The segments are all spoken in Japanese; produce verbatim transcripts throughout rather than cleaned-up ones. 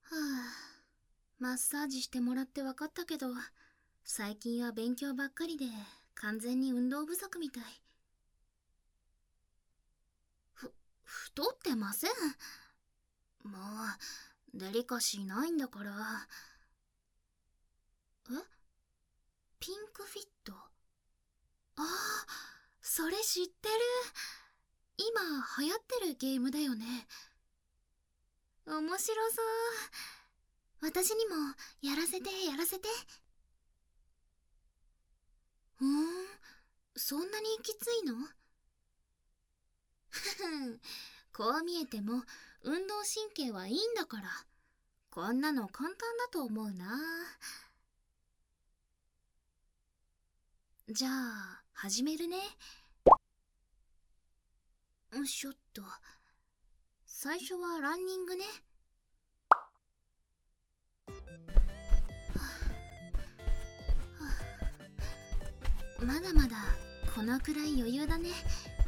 あ、マッサージしてもらって分かったけど、最近は勉強ばっかりで完全に運動不足みたい。ふ、太ってません。もう、デリカシーないんだから。え、ピンクフィット。ああ、それ知ってる。今流行ってるゲームだよね。面白そう。私にもやらせてやらせて。ふーん、そんなにきついの？ふふん、こう見えても運動神経はいいんだから、こんなの簡単だと思うな。じゃあ始めるね。よいしょっと。最初はランニングね。まだまだこのくらい余裕だね。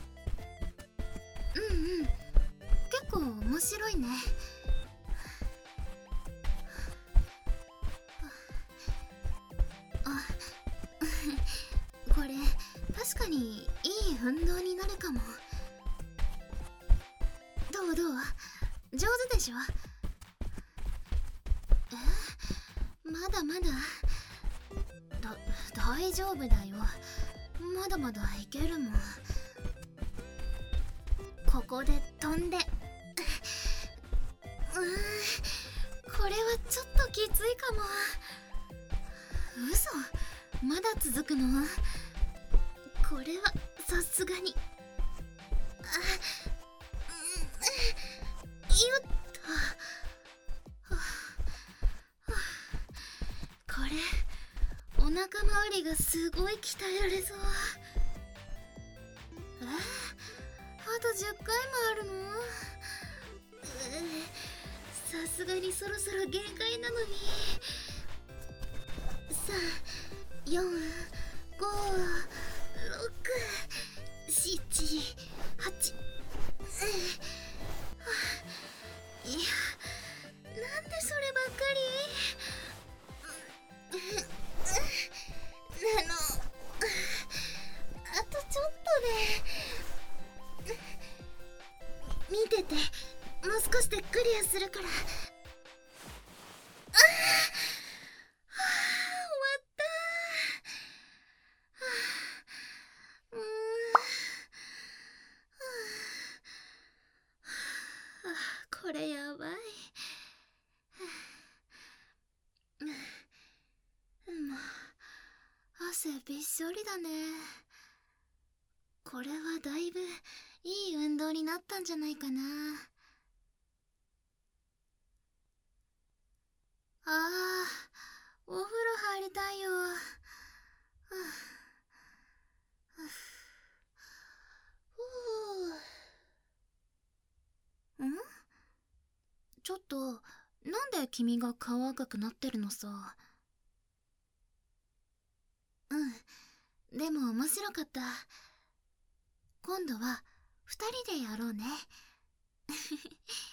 うんうん、結構面白いね。あこれ確かにいい運動になるかも。どうどう、上手でしょ？え、まだまだだ、大丈夫だよ。まだまだいけるもん。ここで飛んで。うーん、これはちょっときついかも。嘘、まだ続くの？これはさすがに。あ、よっと。これお腹周りがすごい鍛えられそう。え、あとじゅっかいもあるの？さすがにそろそろ限界なのに。さん、よん、ご、ろく、なな、はち。いや、なんでそればっかり。あの、あとちょっとで。見てて、もう少しでクリアするから。ああ、はあ、終わった。うーん、はあ、これやばい。もう汗びっしょりだね。これはだいぶいい運動になったんじゃないかな。ああ、お風呂入りたいよ。はあ、はあ、ふう。ん？ちょっと、なんで君が顔赤くなってるのさ。うん、でも面白かった。今度は二人でやろうね。